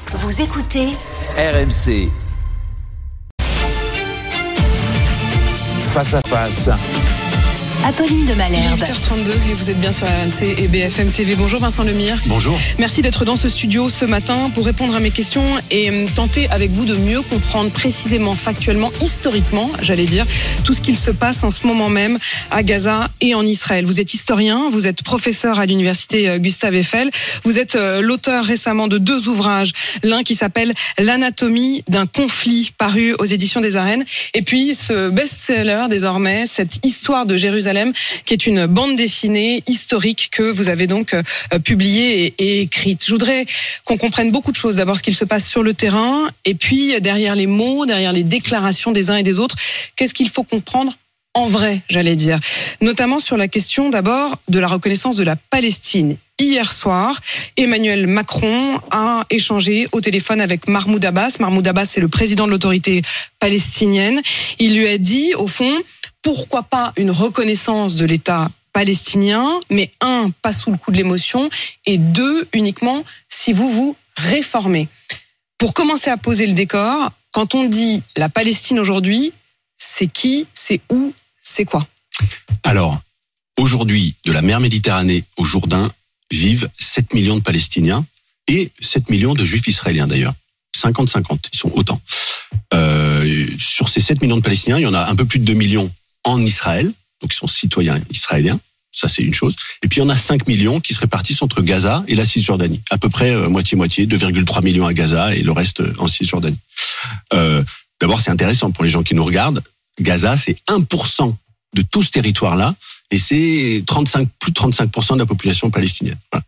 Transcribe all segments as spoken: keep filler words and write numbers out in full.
Vous écoutez R M C. Face à face. Apolline de Malherbe. Il est huit heures trente-deux et vous êtes bien sur R M C et B F M T V. Bonjour Vincent Lemire. Bonjour. Merci d'être dans ce studio ce matin pour répondre à mes questions et tenter avec vous de mieux comprendre précisément, factuellement, historiquement, j'allais dire, tout ce qu'il se passe en ce moment même à Gaza et en Israël. Vous êtes historien, vous êtes professeur à l'université Gustave Eiffel. Vous êtes l'auteur récemment de deux ouvrages. L'un qui s'appelle L'anatomie d'un conflit, paru aux éditions des Arènes. Et puis ce best-seller désormais, cette histoire de Jérusalem, qui est une bande dessinée historique que vous avez donc euh, publiée et, et écrite. Je voudrais qu'on comprenne beaucoup de choses. D'abord, ce qu'il se passe sur le terrain, et puis derrière les mots, derrière les déclarations des uns et des autres, qu'est-ce qu'il faut comprendre en vrai, j'allais dire. Notamment sur la question d'abord de la reconnaissance de la Palestine. Hier soir, Emmanuel Macron a échangé au téléphone avec Mahmoud Abbas. Mahmoud Abbas, c'est le président de l'autorité palestinienne. Il lui a dit, au fond, pourquoi pas une reconnaissance de l'État palestinien, mais un, pas sous le coup de l'émotion, et deux, uniquement si vous vous réformez. Pour commencer à poser le décor, quand on dit la Palestine aujourd'hui, c'est qui, c'est où, c'est quoi ? Alors, aujourd'hui, de la mer Méditerranée au Jourdain, vivent sept millions de Palestiniens et sept millions de Juifs israéliens d'ailleurs. cinquante cinquante, ils sont autant. Euh, sur ces sept millions de Palestiniens, il y en a un peu plus de deux millions en Israël, donc ils sont citoyens israéliens, ça c'est une chose. Et puis il y en a cinq millions qui se répartissent entre Gaza et la Cisjordanie, à peu près euh, moitié-moitié, deux virgule trois millions à Gaza et le reste en Cisjordanie. Euh, d'abord c'est intéressant pour les gens qui nous regardent, Gaza c'est un pour cent de tout ce territoire-là, et c'est trente-cinq, plus de trente-cinq pour cent de la population palestinienne. Voilà.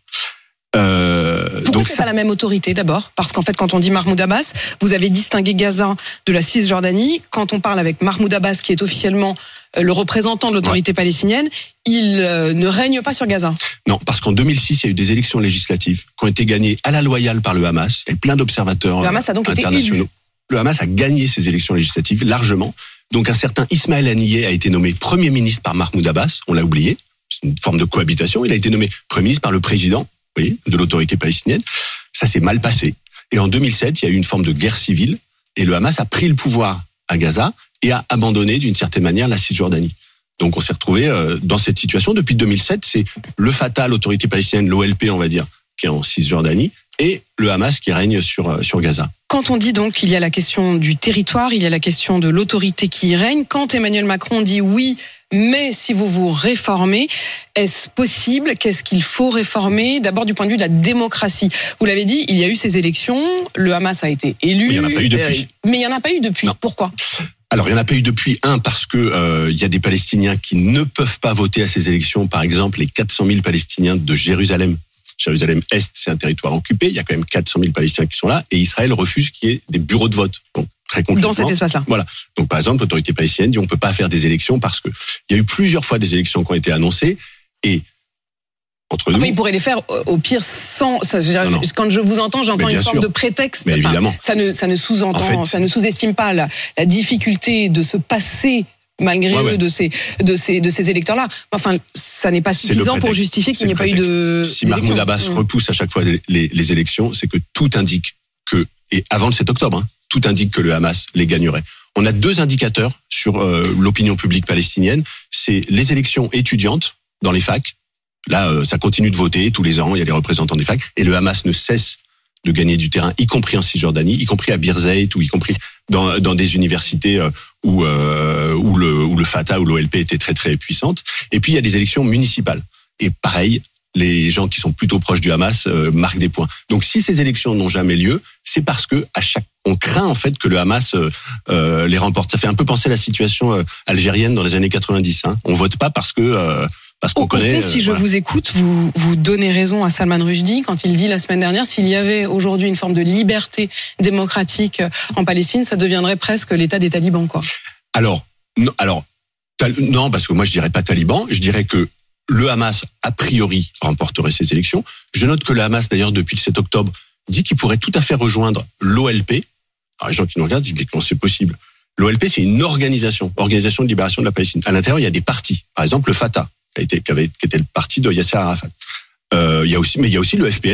Euh, Pourquoi donc c'est ça... pas la même autorité d'abord ? Parce qu'en fait, quand on dit Mahmoud Abbas, vous avez distingué Gaza de la Cisjordanie. Quand on parle avec Mahmoud Abbas, qui est officiellement le représentant de l'autorité ouais. palestinienne, il euh, ne règne pas sur Gaza. Non, parce qu'en deux mille six, il y a eu des élections législatives qui ont été gagnées à la loyale par le Hamas. Il y a plein d'observateurs le Hamas a donc internationaux. Été élu. Le Hamas a gagné ces élections législatives largement. Donc un certain Ismaël Haniyeh a été nommé Premier ministre par Mahmoud Abbas, on l'a oublié, c'est une forme de cohabitation. Il a été nommé Premier ministre par le président, vous voyez, de l'autorité palestinienne. Ça s'est mal passé. Et en deux mille sept, il y a eu une forme de guerre civile et le Hamas a pris le pouvoir à Gaza et a abandonné d'une certaine manière la Cisjordanie. Donc on s'est retrouvé euh, dans cette situation depuis deux mille sept. C'est le Fatah, l'autorité palestinienne, l'O L P on va dire, qui est en Cisjordanie, et le Hamas qui règne sur, sur Gaza. Quand on dit donc qu'il y a la question du territoire, il y a la question de l'autorité qui y règne, quand Emmanuel Macron dit oui, mais si vous vous réformez, est-ce possible ? Qu'est-ce qu'il faut réformer ? D'abord du point de vue de la démocratie. Vous l'avez dit, il y a eu ces élections, le Hamas a été élu. Mais il n'y en a pas eu depuis. Euh, mais il n'y en a pas eu depuis. Non. Pourquoi ? Alors, il n'y en a pas eu depuis, un, parce que euh, il y a des Palestiniens qui ne peuvent pas voter à ces élections. Par exemple, les quatre cent mille Palestiniens de Jérusalem. Jérusalem-Est, c'est un territoire occupé. Il y a quand même quatre cent mille Palestiniens qui sont là. Et Israël refuse qu'il y ait des bureaux de vote. Donc, très concrètement. Dans cet espace-là. Voilà. Donc, par exemple, l'autorité palestinienne dit on ne peut pas faire des élections parce que il y a eu plusieurs fois des élections qui ont été annoncées. Et entre enfin, nous. ils pourraient les faire au pire sans. Ça, je veux dire, non, non. Quand je vous entends, j'entends une forme sûr. de prétexte. Mais évidemment. Enfin, ça ne, ça ne sous-entend, en fait, ça ne sous-estime pas la, la difficulté de se passer malgré ouais, eux ouais. de ces de ces de ces électeurs-là. Enfin, ça n'est pas suffisant pour justifier qu'il n'y ait pas eu de. Si Mahmoud Abbas mmh. repousse à chaque fois les, les, les élections, c'est que tout indique que, et avant le sept octobre, hein, tout indique que le Hamas les gagnerait. On a deux indicateurs sur euh, l'opinion publique palestinienne. C'est les élections étudiantes dans les facs. Là, euh, ça continue de voter tous les ans. Il y a les représentants des facs et le Hamas ne cesse de gagner du terrain, y compris en Cisjordanie, y compris à Birzeit ou y compris dans, dans des universités euh, où, euh, où, le, où le Fatah ou l'O L P était très très puissante. Et puis il y a des élections municipales. Et pareil, les gens qui sont plutôt proches du Hamas euh, marquent des points. Donc si ces élections n'ont jamais lieu, c'est parce que à chaque on craint en fait que le Hamas euh, euh, les remporte. Ça fait un peu penser à la situation euh, algérienne dans les années quatre-vingt-dix. Hein. On vote pas parce que euh, parce qu'on Au connaît. fond, si euh, je voilà. vous écoute, vous vous donnez raison à Salman Rushdie quand il dit la semaine dernière s'il y avait aujourd'hui une forme de liberté démocratique en Palestine, ça deviendrait presque l'État des talibans, quoi. Alors non, alors tal, non parce que moi je dirais pas taliban, je dirais que le Hamas a priori remporterait ces élections. Je note que le Hamas d'ailleurs depuis le sept octobre dit qu'il pourrait tout à fait rejoindre l'O L P. Alors les gens qui nous regardent disent mais comment c'est possible ? L'O L P c'est une organisation, organisation de libération de la Palestine. À l'intérieur il y a des partis, par exemple le Fatah. Qui, a été, qui, avait, qui était le parti de Yasser Arafat. Euh, il y a aussi, mais il y a aussi le F P L P,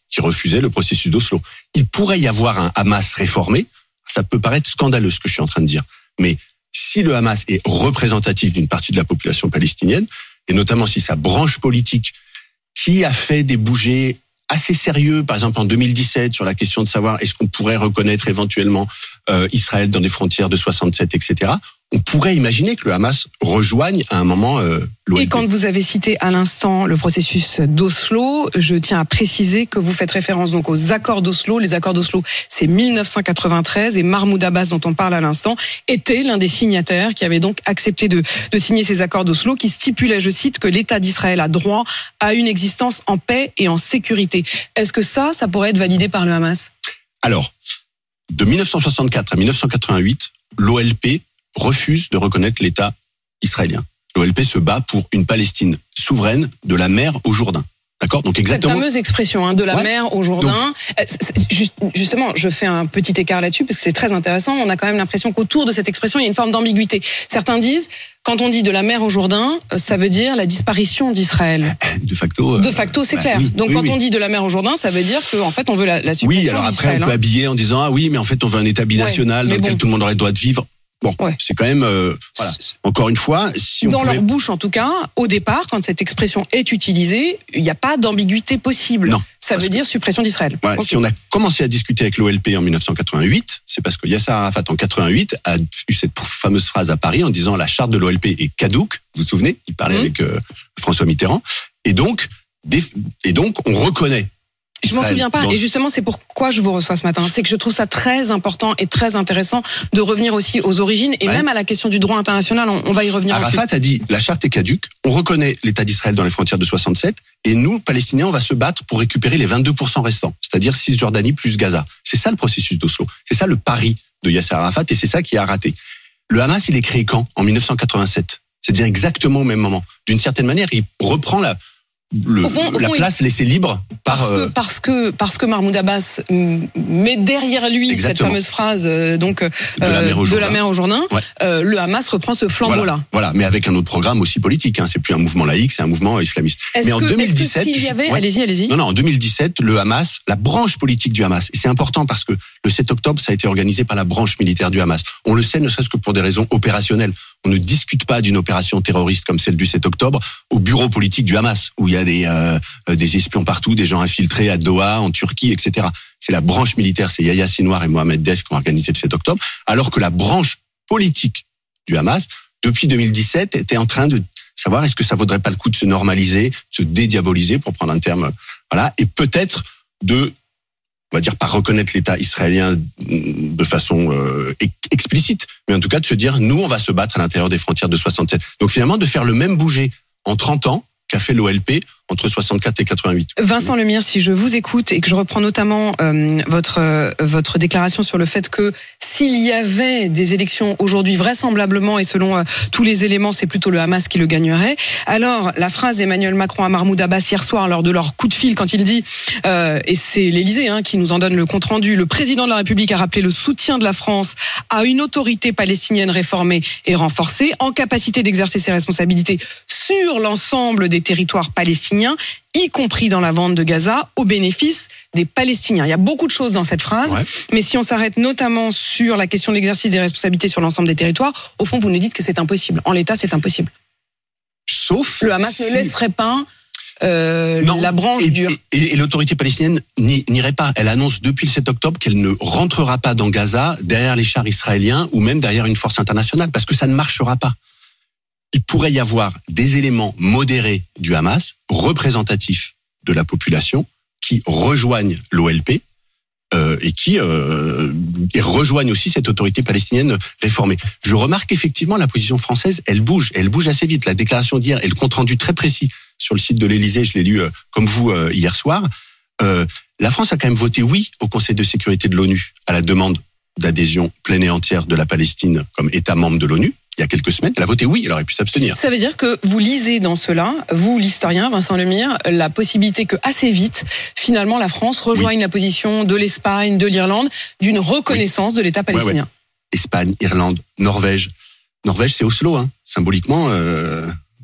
qui refusait le processus d'Oslo. Il pourrait y avoir un Hamas réformé. Ça peut paraître scandaleux ce que je suis en train de dire, mais si le Hamas est représentatif d'une partie de la population palestinienne, et notamment si sa branche politique, qui a fait des bougées assez sérieux, par exemple en deux mille dix-sept, sur la question de savoir est-ce qu'on pourrait reconnaître éventuellement euh, Israël dans des frontières de soixante-sept, et cetera, on pourrait imaginer que le Hamas rejoigne à un moment euh, l'O L P. Et quand vous avez cité à l'instant le processus d'Oslo, je tiens à préciser que vous faites référence donc aux accords d'Oslo. Les accords d'Oslo, c'est mille neuf cent quatre-vingt-treize et Mahmoud Abbas, dont on parle à l'instant, était l'un des signataires qui avait donc accepté de, de signer ces accords d'Oslo qui stipulaient, je cite, que l'État d'Israël a droit à une existence en paix et en sécurité. Est-ce que ça, ça pourrait être validé par le Hamas ? Alors, de mille neuf cent soixante-quatre à mille neuf cent quatre-vingt-huit, l'O L P refuse de reconnaître l'État israélien. L'O L P se bat pour une Palestine souveraine de la mer au Jourdain. D'accord ? Donc exactement. Cette fameuse expression hein, de la ouais. mer au Jourdain. Donc, justement, je fais un petit écart là-dessus parce que c'est très intéressant. On a quand même l'impression qu'autour de cette expression, il y a une forme d'ambiguïté. Certains disent, quand on dit de la mer au Jourdain, ça veut dire la disparition d'Israël. De facto. Euh, de facto, c'est bah, clair. oui, Donc oui, quand oui. on dit de la mer au Jourdain, ça veut dire qu'en fait, on veut la, la suppression Oui, alors après, d'Israël. on peut hein. habiller en disant ah oui, mais en fait, on veut un État binational Ouais, dans lequel bon. tout le monde aurait le droit de vivre. Bon, ouais. c'est quand même, euh, voilà. Encore une fois, si on dans pouvait... leur bouche en tout cas, au départ, quand cette expression est utilisée, il n'y a pas d'ambiguïté possible. Non. Ça veut dire suppression d'Israël. Voilà, okay. Si on a commencé à discuter avec l'O L P en mille neuf cent quatre-vingt-huit, c'est parce que Yasser Arafat en quatre-vingt-huit a eu cette fameuse phrase à Paris en disant la charte de l'O L P est caduque. Vous vous souvenez ? Il parlait mmh. avec euh, François Mitterrand. Et donc, des... et donc, on reconnaît. Je m'en souviens pas, et justement c'est pourquoi je vous reçois ce matin. C'est que je trouve ça très important et très intéressant de revenir aussi aux origines et ouais. même à la question du droit international. On, on va y revenir. Arafat ensuite. a dit la charte est caduque, on reconnaît l'État d'Israël dans les frontières de soixante-sept, et nous, Palestiniens, on va se battre pour récupérer les vingt-deux pour cent restants, c'est-à-dire Cisjordanie plus Gaza. C'est ça le processus d'Oslo. C'est ça le pari de Yasser Arafat, et c'est ça qui a raté. Le Hamas, il est créé quand ? En mille neuf cent quatre-vingt-sept. C'est-à-dire exactement au même moment. D'une certaine manière, il reprend la Le, au fond, au la fond, place il... laissée libre par parce que euh... parce que parce que Mahmoud Abbas met derrière lui Exactement. cette fameuse phrase euh, donc euh, de, la mer au de la mer au Jourdain. Ouais. Euh, le Hamas reprend ce flambeau voilà. là. Voilà, mais avec un autre programme aussi politique. Hein. C'est plus un mouvement laïque, c'est un mouvement islamiste. Est-ce mais en que, deux mille dix-sept, est-ce que s'il y avait, ouais. allez-y, allez-y. Non, non, en deux mille dix-sept, le Hamas, la branche politique du Hamas, et c'est important parce que le sept octobre, ça a été organisé par la branche militaire du Hamas. On le sait, ne serait-ce que pour des raisons opérationnelles. On ne discute pas d'une opération terroriste comme celle du sept octobre au bureau politique du Hamas, où il y a des euh, des espions partout, des gens infiltrés à Doha, en Turquie, et cetera. C'est la branche militaire, c'est Yahya Sinwar et Mohamed Def qui ont organisé le sept octobre, alors que la branche politique du Hamas, depuis deux mille dix-sept, était en train de savoir est-ce que ça vaudrait pas le coup de se normaliser, de se dédiaboliser, pour prendre un terme, voilà, et peut-être de, on va dire, pas reconnaître l'État israélien de façon euh, explicite, mais en tout cas de se dire, nous, on va se battre à l'intérieur des frontières de soixante-sept. Donc finalement, de faire le même bouger en trente ans qu'a fait l'O L P entre soixante-quatre et quatre-vingt-huit. Vincent Lemire, si je vous écoute et que je reprends notamment euh, votre euh, votre déclaration sur le fait que s'il y avait des élections aujourd'hui, vraisemblablement et selon euh, tous les éléments, c'est plutôt le Hamas qui le gagnerait. Alors, la phrase d'Emmanuel Macron à Mahmoud Abbas hier soir lors de leur coup de fil, quand il dit, euh, et c'est l'Élysée hein, qui nous en donne le compte-rendu, le président de la République a rappelé le soutien de la France à une autorité palestinienne réformée et renforcée, en capacité d'exercer ses responsabilités sur l'ensemble des territoires palestiniens, y compris dans la vente de Gaza, au bénéfice des Palestiniens. Il y a beaucoup de choses dans cette phrase, ouais. mais si on s'arrête notamment sur la question de l'exercice des responsabilités sur l'ensemble des territoires, au fond, vous nous dites que c'est impossible. En l'état, c'est impossible. Sauf le Hamas si... ne laisserait pas euh, non, la branche et, du... Et, et l'autorité palestinienne n'irait pas. Elle annonce depuis le sept octobre qu'elle ne rentrera pas dans Gaza derrière les chars israéliens ou même derrière une force internationale, parce que ça ne marchera pas. Il pourrait y avoir des éléments modérés du Hamas, représentatifs de la population, qui rejoignent l'O L P euh, et qui euh, et rejoignent aussi cette autorité palestinienne réformée. Je remarque effectivement la position française, elle bouge, elle bouge assez vite. La déclaration d'hier et le compte-rendu très précis sur le site de l'Élysée, je l'ai lu euh, comme vous euh, hier soir, euh, la France a quand même voté oui au Conseil de sécurité de l'ONU à la demande d'adhésion pleine et entière de la Palestine comme État membre de l'ONU. Il y a quelques semaines, elle a voté oui, elle aurait pu s'abstenir. Ça veut dire que vous lisez dans cela, vous, l'historien Vincent Lemire, la possibilité que assez vite, finalement, la France rejoigne oui. la position de l'Espagne, de l'Irlande, d'une reconnaissance oui. de l'État palestinien. Ouais, ouais. Espagne, Irlande, Norvège. Norvège, c'est Oslo, hein. Symboliquement, euh,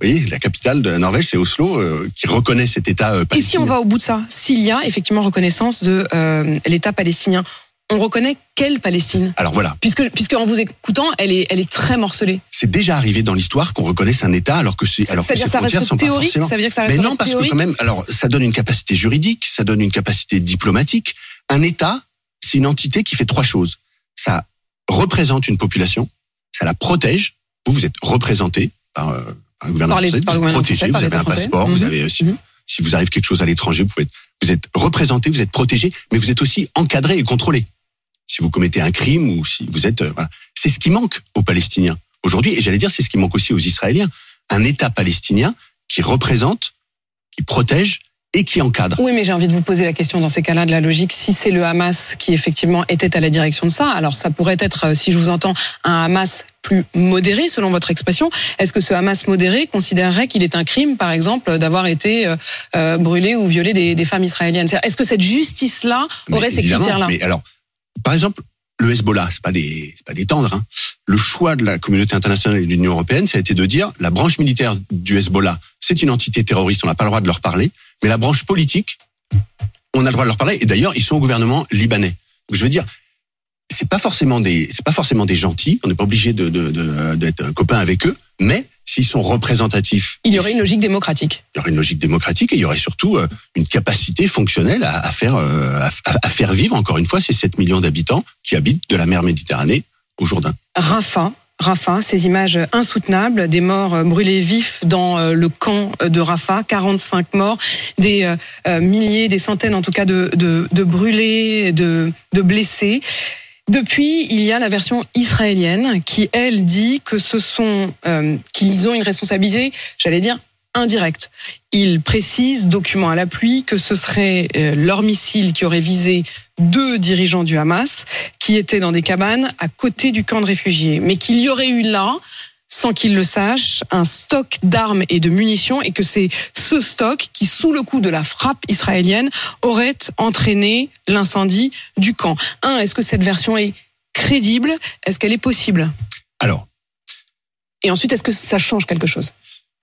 Vous voyez, la capitale de la Norvège, c'est Oslo, euh, qui reconnaît cet État euh, palestinien. Et si on va au bout de ça, s'il y a effectivement reconnaissance de euh, l'État palestinien, on reconnaît quelle Palestine ? Alors voilà. Puisque, puisque en vous écoutant, elle est, elle est très morcelée. C'est déjà arrivé dans l'histoire qu'on reconnaisse un État alors que c'est, alors que ces ça frontières reste sont théorique, pas forcément. Ça veut dire que ça reste Mais non, parce théorique. que quand même, alors ça donne une capacité juridique, ça donne une capacité diplomatique. Un État, c'est une entité qui fait trois choses. Ça représente une population, ça la protège. Vous, vous êtes représenté par, euh, par le gouvernement Par les- français, par le vous êtes gouvernement protégé, français, par vous avez un l'État passeport, français. vous Mhm. avez, si, Mhm. si vous arrive quelque chose à l'étranger, vous pouvez être, vous êtes représenté, vous êtes protégé, mais vous êtes aussi encadré et contrôlé. Si vous commettez un crime ou si vous êtes, euh, voilà. C'est ce qui manque aux Palestiniens aujourd'hui, et j'allais dire, c'est ce qui manque aussi aux Israéliens. Un État palestinien qui représente, qui protège et qui encadre. Oui, mais j'ai envie de vous poser la question dans ces cas-là de la logique. Si c'est le Hamas qui effectivement était à la direction de ça, alors ça pourrait être, si je vous entends, un Hamas plus modéré, selon votre expression. Est-ce que ce Hamas modéré considérerait qu'il est un crime, par exemple, d'avoir été euh, euh, brûlé ou violé des, des femmes israéliennes ? Est-ce que cette justice-là aurait Mais ces évidemment, critères-là ? Mais alors, par exemple, le Hezbollah, c'est pas des, c'est pas des tendres. Hein. Le choix de la communauté internationale et de l'Union européenne, ça a été de dire la branche militaire du Hezbollah, c'est une entité terroriste, on n'a pas le droit de leur parler, mais la branche politique, on a le droit de leur parler. Et d'ailleurs, ils sont au gouvernement libanais. Donc, je veux dire, c'est pas forcément des, c'est pas forcément des gentils. On n'est pas obligé de, de, de, d'être copains avec eux, mais s'ils sont représentatifs, Il y aurait une logique démocratique. il y aurait une logique démocratique et il y aurait surtout euh, une capacité fonctionnelle à, à faire euh, à, à faire vivre encore une fois ces sept millions d'habitants qui habitent de la mer Méditerranée au Jourdain. Rafah. Rafah, ces images insoutenables, des morts brûlés vifs dans le camp de Rafah, quarante-cinq morts, des euh, milliers, des centaines en tout cas de, de, de brûlés, de, de blessés. Depuis, il y a la version israélienne qui, elle, dit que ce sont, euh, qu'ils ont une responsabilité, j'allais dire, indirecte. Ils précisent, document à l'appui, que ce serait euh, leur missile qui aurait visé deux dirigeants du Hamas qui étaient dans des cabanes à côté du camp de réfugiés, mais qu'il y aurait eu là, sans qu'ils le sachent, un stock d'armes et de munitions et que c'est ce stock qui, sous le coup de la frappe israélienne, aurait entraîné l'incendie du camp. Un, est-ce que cette version est crédible ? Est-ce qu'elle est possible ? Alors, Et ensuite, est-ce que ça change quelque chose ?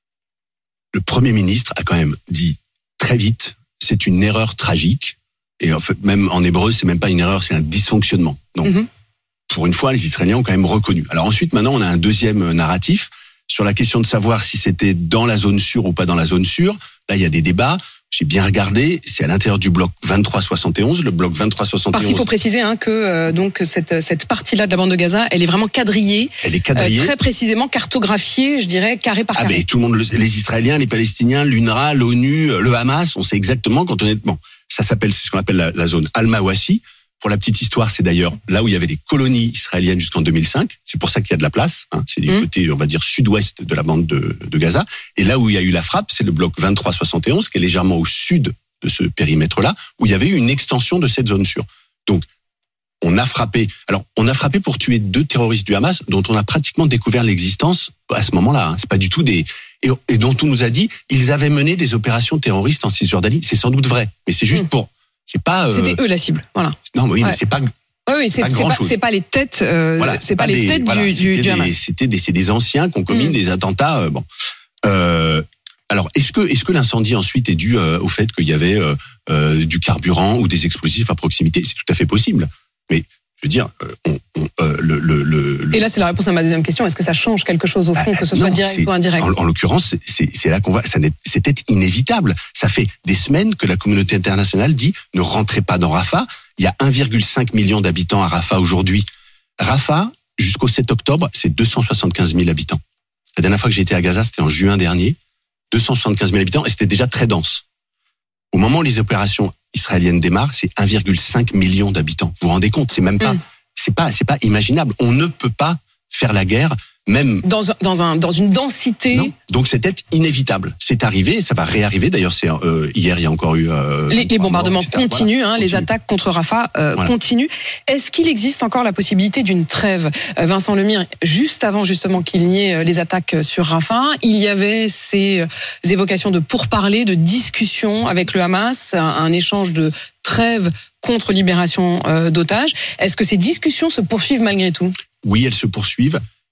le Premier ministre a quand même dit très vite, c'est une erreur tragique. Et en fait, même en hébreu, c'est même pas une erreur, c'est un dysfonctionnement. Donc, Mhm. pour une fois, les Israéliens ont quand même reconnu. Alors ensuite, maintenant, on a un deuxième narratif sur la question de savoir si c'était dans la zone sûre ou pas dans la zone sûre. Là, il y a des débats. J'ai bien regardé, c'est à l'intérieur du bloc vingt-trois soixante et onze. Le bloc vingt-trois soixante et onze, Parce qu'il faut préciser hein, que euh, donc cette cette partie-là de la bande de Gaza, elle est vraiment quadrillée, elle est quadrillée. euh, très précisément cartographiée, je dirais carré par Ah carré. ben tout le monde, le- les Israéliens, les Palestiniens, l'U N R W A, l'ONU, le Hamas, on sait exactement quand on est. Bon, ça s'appelle, c'est ce qu'on appelle la, la zone Al-Mawasi. Pour la petite histoire, c'est d'ailleurs là où il y avait les colonies israéliennes jusqu'en deux mille cinq. C'est pour ça qu'il y a de la place. Hein. C'est du Mmh. côté, on va dire, sud-ouest de la bande de, de Gaza. Et là où il y a eu la frappe, c'est le bloc vingt-trois soixante et onze, qui est légèrement au sud de ce périmètre-là, où il y avait eu une extension de cette zone sûre. Donc, on a frappé. Alors, on a frappé pour tuer deux terroristes du Hamas, dont on a pratiquement découvert l'existence à ce moment-là. Hein. C'est pas du tout des et, et dont on nous a dit ils avaient mené des opérations terroristes en Cisjordanie. C'est sans doute vrai, mais c'est juste Mmh. pour. C'est pas. euh, C'était eux la cible, voilà. Non, mais oui, Ouais. mais c'est pas. Oui, oui, c'est pas c'est pas, grand-chose. c'est pas les têtes, euh, Voilà, c'est pas, les des- têtes voilà, du, du, c'était du Hamas. des- C'était des, c'est des anciens qui ont commis Mm. des attentats. euh, bon. Euh, alors, est-ce que, est-ce que l'incendie ensuite est dû euh, au fait qu'il y avait euh, euh, du carburant ou des explosifs à proximité ? C'est tout à fait possible. Mais je veux dire, euh, on, on, euh, le, le, le, le- Et là, c'est la réponse à ma deuxième question. Est-ce que ça change quelque chose au fond, Ah, que ce non, soit direct c'est- ou indirect ? En, en l'occurrence, c'est- c'est c'est là qu'on va. Ça n'est- C'était inévitable. Ça fait des semaines que la communauté internationale dit ne rentrez pas dans Rafah. Il y a un virgule cinq million d'habitants à Rafah aujourd'hui. Rafah, jusqu'au sept octobre, c'est deux cent soixante-quinze mille habitants. La dernière fois que j'étais à Gaza, c'était en juin dernier. deux cent soixante-quinze mille habitants et c'était déjà très dense. Au moment où les opérations israéliennes démarrent, c'est un virgule cinq million d'habitants. Vous vous rendez compte ? C'est même pas, Mm. c'est pas, c'est pas imaginable. On ne peut pas faire la guerre, même. Dans, un- dans, un, dans une densité. Non. Donc c'était inévitable. C'est arrivé, et ça va réarriver. D'ailleurs, c'est euh, hier, il y a encore eu euh, Les, les bombardements et cetera. continuent, Voilà, hein, les continue. attaques contre Rafah euh, Voilà. continuent. Est-ce qu'il existe encore la possibilité d'une trêve ? Euh, Vincent Lemire, juste avant justement qu'il n'y ait euh, les attaques sur Rafah, il y avait ces, euh, évocations de pourparlers, de discussions avec le Hamas, un, un échange de trêve contre libération euh, d'otages. Est-ce que ces discussions se poursuivent malgré tout ? Oui, elles se poursuivent.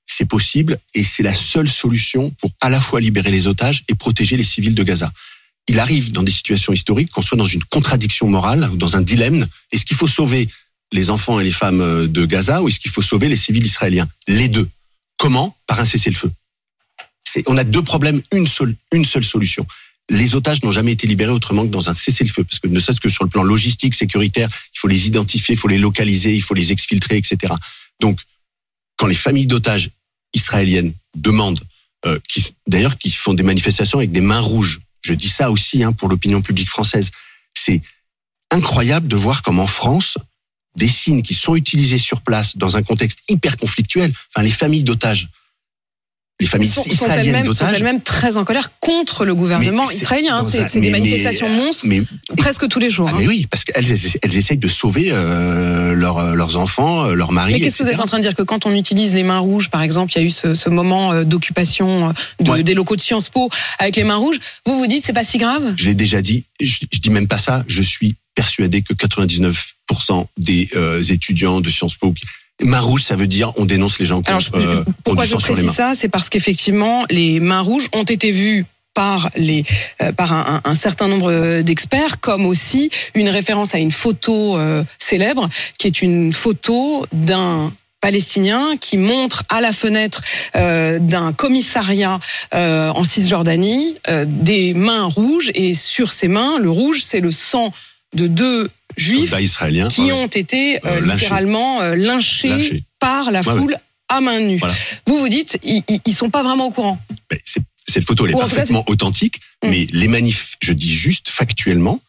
c'est possible et c'est la seule solution pour à la fois libérer les otages et protéger les civils de Gaza. Il arrive dans des situations historiques qu'on soit dans une contradiction morale ou dans un dilemme. Est-ce qu'il faut sauver les enfants et les femmes de Gaza ou est-ce qu'il faut sauver les civils israéliens? Les deux. Comment? Par un cessez-le-feu. C'est, on a deux problèmes, une seule, une seule solution. Les otages n'ont jamais été libérés autrement que dans un cessez-le-feu, parce que ne serait-ce que sur le plan logistique, sécuritaire, il faut les identifier, il faut les localiser, il faut les exfiltrer, et cetera. Donc, quand les familles d'otages israéliennes demandent, euh, qui, d'ailleurs, qui font des manifestations avec des mains rouges, je dis ça aussi hein, pour l'opinion publique française, c'est incroyable de voir comme en France, des signes qui sont utilisés sur place dans un contexte hyper conflictuel, enfin les familles d'otages, les familles sont, israéliennes sont d'otages, sont elles-mêmes très en colère contre le gouvernement israélien. Hein. C'est, un, c'est mais, des manifestations mais, monstres mais, presque tous les jours. Ah hein. Mais oui, parce qu'elles elles essayent de sauver euh, leurs, leurs enfants, leurs maris. Mais qu'est-ce et cetera que vous êtes en train de dire? Que quand on utilise les mains rouges, par exemple, il y a eu ce, ce moment d'occupation de, ouais. des locaux de Sciences Po avec les mains rouges, vous vous dites c'est pas si grave? Je l'ai déjà dit, je, je dis même pas ça, je suis persuadé que quatre-vingt-dix-neuf pour cent des euh, étudiants de Sciences Po... Main rouge, ça veut dire on dénonce les gens qui ont, euh, ont du sang sur les mains. Pourquoi je précise ça? C'est parce qu'effectivement, les mains rouges ont été vues par les euh, par un, un, un certain nombre d'experts comme aussi une référence à une photo euh, célèbre qui est une photo d'un Palestinien qui montre à la fenêtre euh, d'un commissariat euh, en Cisjordanie euh, des mains rouges et sur ces mains, le rouge c'est le sang de deux juifs israéliens qui ouais. ont été euh, euh, littéralement euh, lynchés, lynchés par la ouais, foule ouais. à main nue. Voilà. Vous vous dites, ils, ils sont pas vraiment au courant. Mais c'est, cette photo, elle est Ou parfaitement cas, authentique, mmh. mais les manifs, je dis juste factuellement,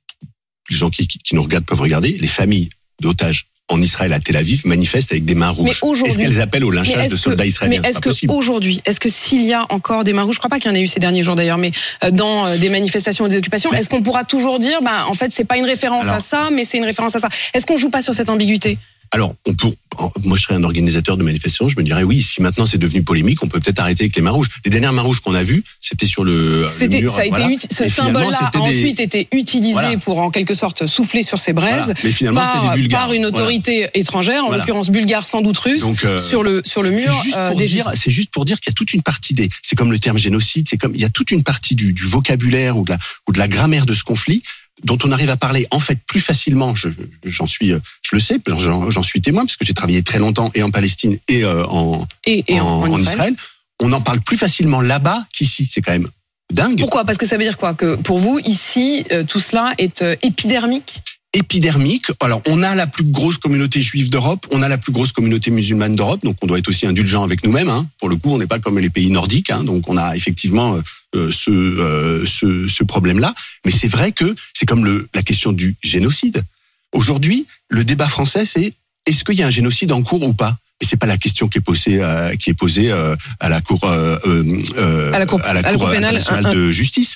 les gens qui, qui, qui nous regardent peuvent regarder, les familles d'otages en Israël, à Tel Aviv, manifestent avec des mains rouges. Est-ce qu'elles appellent au lynchage de soldats que, israéliens? Mais est-ce qu'aujourd'hui, est-ce que s'il y a encore des mains rouges, je crois pas qu'il y en ait eu ces derniers jours d'ailleurs, mais dans des manifestations ou des occupations, mais est-ce qu'on pourra toujours dire, bah, en fait, c'est pas une référence alors, à ça, mais c'est une référence à ça? Est-ce qu'on joue pas sur cette ambiguïté? Alors, on peut, moi je serais un organisateur de manifestations, je me dirais oui, si maintenant c'est devenu polémique, on peut peut-être arrêter avec les mains rouges. Les dernières mains rouges qu'on a vues, c'était sur le, c'était, le mur. Ça a voilà. été uti- ce symbole-là a des... ensuite été utilisé voilà. pour en quelque sorte souffler sur ces braises voilà. Mais finalement, par, c'était des Bulgares. par une autorité voilà. étrangère, en voilà. l'occurrence bulgare sans doute russe, Donc, euh, sur le sur le mur. C'est juste, euh, pour des dire, c'est juste pour dire qu'il y a toute une partie des, c'est comme le terme génocide, c'est comme il y a toute une partie du, du vocabulaire ou de la ou de la grammaire de ce conflit dont on arrive à parler en fait plus facilement. Je, j'en suis, je le sais, j'en, j'en suis témoin parce que j'ai travaillé très longtemps et en Palestine et euh, en, et, et en, en, en Israël. Israël. On en parle plus facilement là-bas qu'ici. C'est quand même dingue. Pourquoi? Parce que ça veut dire quoi? Que pour vous ici, euh, tout cela est euh, épidermique? Épidermique. Alors, on a la plus grosse communauté juive d'Europe, on a la plus grosse communauté musulmane d'Europe, donc on doit être aussi indulgent avec nous-mêmes. Hein. Pour le coup, on n'est pas comme les pays nordiques, hein, donc on a effectivement euh, ce, euh, ce, ce problème-là. Mais c'est vrai que c'est comme le, la question du génocide. Aujourd'hui, le débat français, c'est est-ce qu'il y a un génocide en cours ou pas? Et c'est pas la question qui est posée, euh, qui est posée euh, à la Cour, euh, euh, à la Cour, à la cour, à la cour internationale un, un... de justice.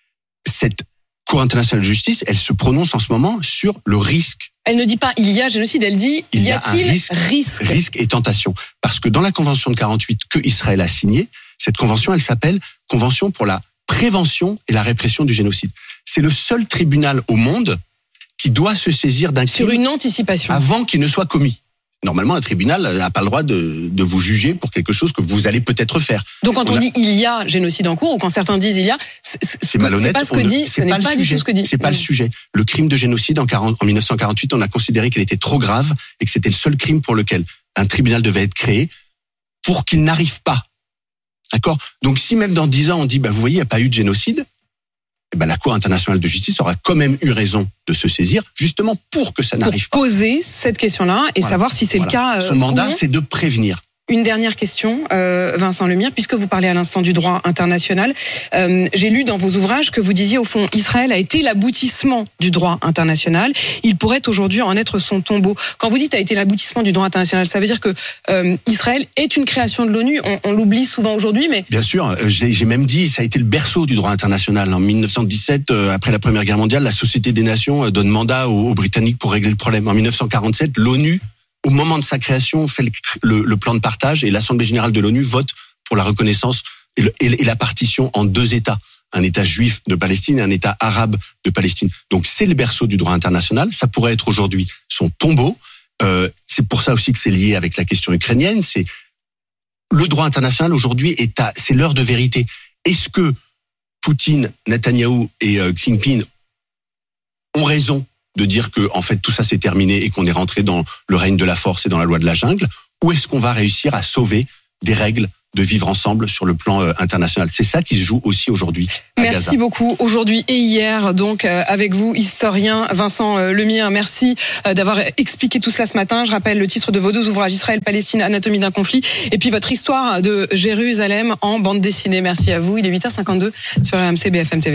Cette Cour internationale de justice, elle se prononce en ce moment sur le risque. Elle ne dit pas il y a génocide, elle dit il y a-t-il risque, risque Risque et tentation. Parce que dans la Convention de quarante-huit que Israël a signée, cette convention, elle s'appelle Convention pour la prévention et la répression du génocide. C'est le seul tribunal au monde qui doit se saisir d'un crime sur une anticipation avant qu'il ne soit commis. Normalement, un tribunal n'a pas le droit de, de vous juger pour quelque chose que vous allez peut-être faire. Donc, quand on, on a... dit il y a génocide en cours, ou quand certains disent il y a, c'est, c'est malhonnête. C'est pas ce que ne... dit, c'est ce pas n'est pas du tout ce que dit. C'est pas le sujet. Le crime de génocide en, quarante, en dix-neuf cent quarante-huit, on a considéré qu'il était trop grave et que c'était le seul crime pour lequel un tribunal devait être créé pour qu'il n'arrive pas. D'accord? Donc, si même dans dix ans, on dit, bah, vous voyez, il n'y a pas eu de génocide, eh ben, la Cour internationale de justice aura quand même eu raison de se saisir, justement pour que ça n'arrive pour pas. Pour poser cette question-là et voilà. savoir si c'est voilà. le cas. Euh, Son mandat, c'est de prévenir. Une dernière question, euh, Vincent Lemire, puisque vous parlez à l'instant du droit international. Euh, j'ai lu dans vos ouvrages que vous disiez, au fond, Israël a été l'aboutissement du droit international. Il pourrait aujourd'hui en être son tombeau. Quand vous dites a été l'aboutissement du droit international, ça veut dire que euh, Israël est une création de l'ONU. On, on l'oublie souvent aujourd'hui, mais... Bien sûr, j'ai, j'ai même dit, ça a été le berceau du droit international. En dix-neuf cent dix-sept, euh, après la Première Guerre mondiale, la Société des Nations donne mandat aux, aux Britanniques pour régler le problème. En dix-neuf cent quarante-sept, l'ONU, au moment de sa création, fait le, le, le plan de partage et l'Assemblée générale de l'ONU vote pour la reconnaissance et, le, et, et la partition en deux États. Un État juif de Palestine et un État arabe de Palestine. Donc c'est le berceau du droit international. Ça pourrait être aujourd'hui son tombeau. Euh, c'est pour ça aussi que c'est lié avec la question ukrainienne. C'est le droit international aujourd'hui est à, c'est l'heure de vérité. Est-ce que Poutine, Netanyahou et euh, Xi Jinping ont raison de dire que en fait tout ça c'est terminé et qu'on est rentré dans le règne de la force et dans la loi de la jungle, ou est-ce qu'on va réussir à sauver des règles de vivre ensemble sur le plan euh, international? C'est ça qui se joue aussi aujourd'hui à Merci Gaza. beaucoup. Aujourd'hui et hier, donc euh, avec vous, historien Vincent euh, Lemire. Merci euh, d'avoir expliqué tout cela ce matin. Je rappelle le titre de vos deux ouvrages, Israël-Palestine, Anatomie d'un conflit, et puis votre histoire de Jérusalem en bande dessinée. Merci à vous. Il est huit heures cinquante-deux sur R M C B F M T V.